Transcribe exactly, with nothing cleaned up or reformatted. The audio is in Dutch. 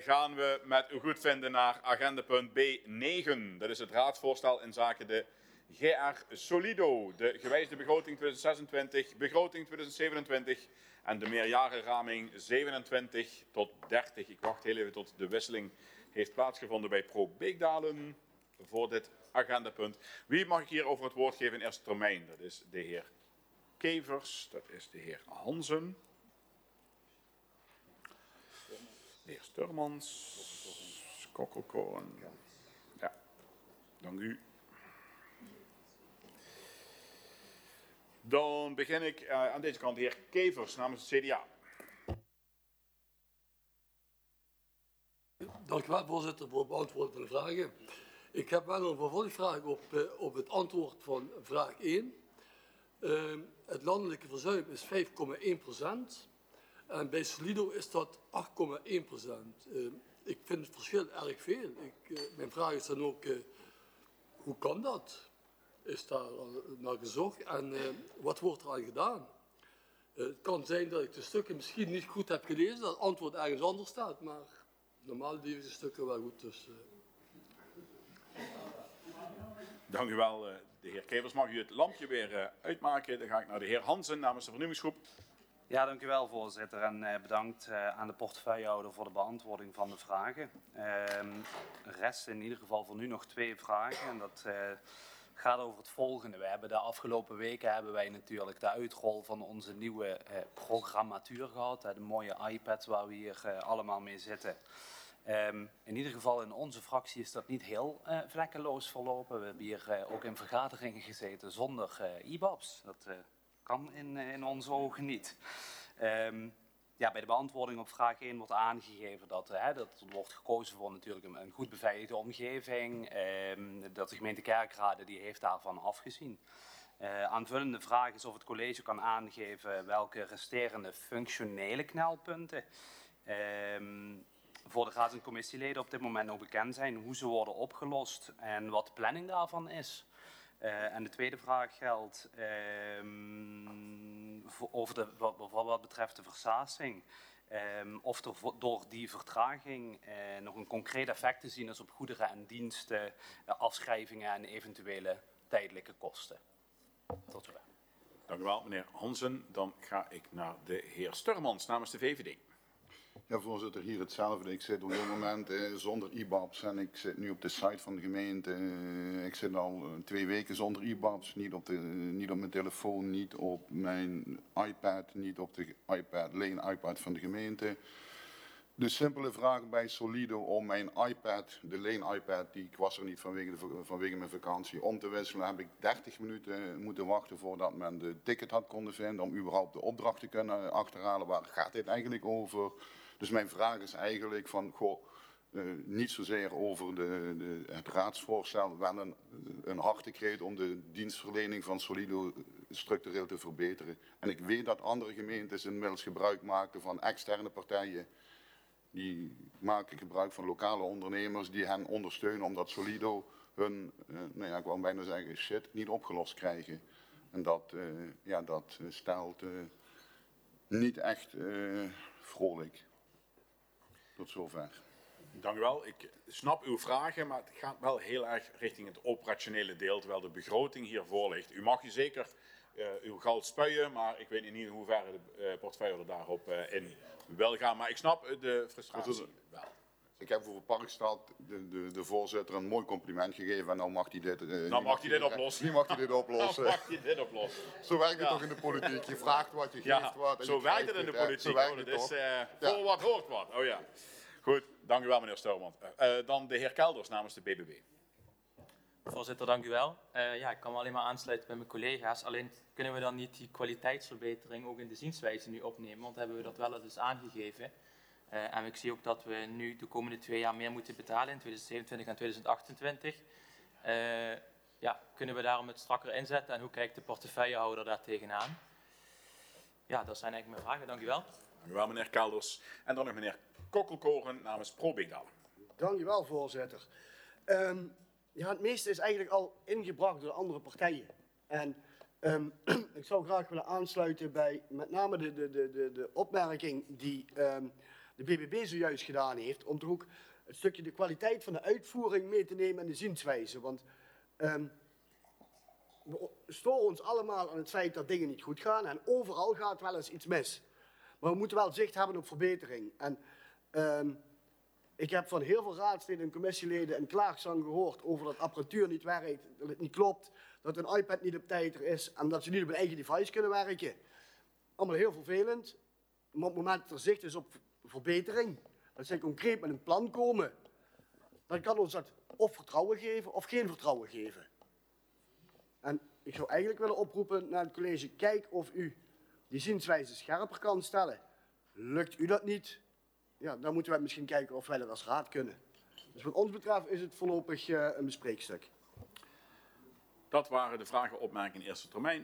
gaan we met uw goedvinden naar agendapunt B negen. Dat is het raadsvoorstel in zaken de G R Solido, de gewijzigde begroting tweeduizend zesentwintig, begroting tweeduizend zevenentwintig en de meerjarenraming zevenentwintig tot dertig. Ik wacht heel even tot de wisseling heeft plaatsgevonden bij Pro Beekdalen voor dit agendapunt. Wie mag ik hier over het woord geven in eerste termijn? Dat is de heer Kevers, dat is de heer Hansen, de heer Sturmans, Kokkelkoorn. Ja, dank u. Dan begin ik uh, aan deze kant, de heer Kevers namens het C D A. Dank u wel, voorzitter, voor het beantwoorden van de vragen. Ik heb wel een vervolgvraag op, uh, op het antwoord van vraag één. Uh, het landelijke verzuim is vijf komma één procent en bij Solido is dat acht komma één procent. Uh, ik vind het verschil erg veel. Ik, uh, mijn vraag is dan ook, uh, hoe kan dat? Is daar naar gezocht en uh, wat wordt er aan gedaan? Uh, het kan zijn dat ik de stukken misschien niet goed heb gelezen, dat het antwoord ergens anders staat, maar normaal lezen de stukken wel goed. Dus, uh... Dank u wel, uh, de heer Kevers. Mag u het lampje weer uh, uitmaken? Dan ga ik naar de heer Hansen namens de vernieuwingsgroep. Ja, dank u wel, voorzitter. En uh, bedankt uh, aan de portefeuillehouder voor de beantwoording van de vragen. Uh, er resten in ieder geval voor nu nog twee vragen. En dat uh, gaat over het volgende. We hebben de afgelopen weken hebben wij natuurlijk de uitrol van onze nieuwe uh, programmatuur gehad. Uh, de mooie iPad waar we hier uh, allemaal mee zitten. Um, in ieder geval in onze fractie is dat niet heel uh, vlekkeloos verlopen. We hebben hier uh, ook in vergaderingen gezeten zonder uh, I B A B's. Dat uh, kan in, uh, in onze ogen niet. Um, ja, bij de beantwoording op vraag één wordt aangegeven dat, uh, dat er wordt gekozen voor natuurlijk een, een goed beveiligde omgeving. Um, dat de gemeente Kerkrade die heeft daarvan afgezien. Uh, aanvullende vraag is of het college kan aangeven welke resterende functionele knelpunten Um, voor de raads- en commissieleden op dit moment nog bekend zijn, hoe ze worden opgelost en wat de planning daarvan is. Uh, en de tweede vraag geldt um, over de, wat, wat betreft de versasing. Um, of er door die vertraging uh, nog een concreet effect te zien is op goederen en diensten, uh, afschrijvingen en eventuele tijdelijke kosten. Tot zover. Dank u wel, meneer Hansen. Dan ga ik naar de heer Sturmans namens de V V D. Ja, voorzitter, hier hetzelfde. Ik zit op dit moment eh, zonder I B A B's en ik zit nu op de site van de gemeente. Uh, ik zit al uh, twee weken zonder I B A B's, niet op, de, uh, niet op mijn telefoon, niet op mijn iPad, niet op de iPad, leen iPad van de gemeente. De simpele vraag bij Solido om mijn iPad, de leen iPad, die ik was er niet vanwege, de, vanwege mijn vakantie, om te wisselen, heb ik dertig minuten moeten wachten voordat men de ticket had konden vinden om überhaupt de opdracht te kunnen achterhalen. Waar gaat dit eigenlijk over? Dus mijn vraag is eigenlijk van, goh, uh, niet zozeer over de, de, het raadsvoorstel, wel een, een hartekreet om de dienstverlening van Solido structureel te verbeteren. En ik weet dat andere gemeentes inmiddels gebruik maken van externe partijen. Die maken gebruik van lokale ondernemers die hen ondersteunen omdat Solido hun, uh, nou ja, ik wou bijna zeggen, shit niet opgelost krijgen. En dat, uh, ja, dat stelt uh, niet echt uh, vrolijk. Tot zover. Dank u wel. Ik snap uw vragen, maar het gaat wel heel erg richting het operationele deel, terwijl de begroting hiervoor ligt. U mag u zeker uh, uw geld spuien, maar ik weet niet in hoeverre de uh, portefeuille daarop uh, in wil gaan. Maar ik snap de frustratie wel. Ik heb voor Parkstad de, de, de voorzitter een mooi compliment gegeven en nou mag hij dit, uh, nou mag hij dit oplossen. Nu mag hij dit oplossen. Nou mag hij dit oplossen. Zo werkt het ja. toch in de politiek. Je vraagt wat, je geeft ja, wat. En zo je werkt het in de politiek. Oh, dat is uh, voor ja. wat hoort wat. Oh ja. Goed, dank u wel meneer Sturmans. Uh, dan de heer Kelders namens de B B B. Voorzitter, dank u wel. Uh, ja, ik kan me alleen maar aansluiten bij mijn collega's. Alleen kunnen we dan niet die kwaliteitsverbetering ook in de zienswijze nu opnemen, want hebben we dat wel eens aangegeven. Uh, en ik zie ook dat we nu de komende twee jaar meer moeten betalen in tweeduizend zevenentwintig en tweeduizend achtentwintig. Uh, ja, kunnen we daarom het strakker inzetten en hoe kijkt de portefeuillehouder daar tegenaan? Ja, dat zijn eigenlijk mijn vragen. Dank u wel. Dank u wel meneer Kelders. En dan nog meneer Kokkelkoren namens Pro Beekdalen. Dank u wel, voorzitter. Um, ja, het meeste is eigenlijk al ingebracht door andere partijen. En um, ik zou graag willen aansluiten bij met name de, de, de, de opmerking die um, de B B B zojuist gedaan heeft, om toch ook het stukje de kwaliteit van de uitvoering mee te nemen en de zienswijze. Want um, we storen ons allemaal aan het feit dat dingen niet goed gaan en overal gaat wel eens iets mis. Maar we moeten wel zicht hebben op verbetering. En um, ik heb van heel veel raadsleden en commissieleden een klaagzang gehoord over dat apparatuur niet werkt, dat het niet klopt, dat een iPad niet op tijd er is en dat ze niet op een eigen device kunnen werken. Allemaal heel vervelend. Maar op het moment dat er zicht is op verbetering, dat zij concreet met een plan komen, dan kan ons dat of vertrouwen geven of geen vertrouwen geven. En ik zou eigenlijk willen oproepen naar het college, kijk of u die zienswijze scherper kan stellen. Lukt u dat niet? Ja, dan moeten we misschien kijken of wij dat als raad kunnen. Dus wat ons betreft is het voorlopig uh, een bespreekstuk. Dat waren de vragen, opmerkingen in eerste termijn.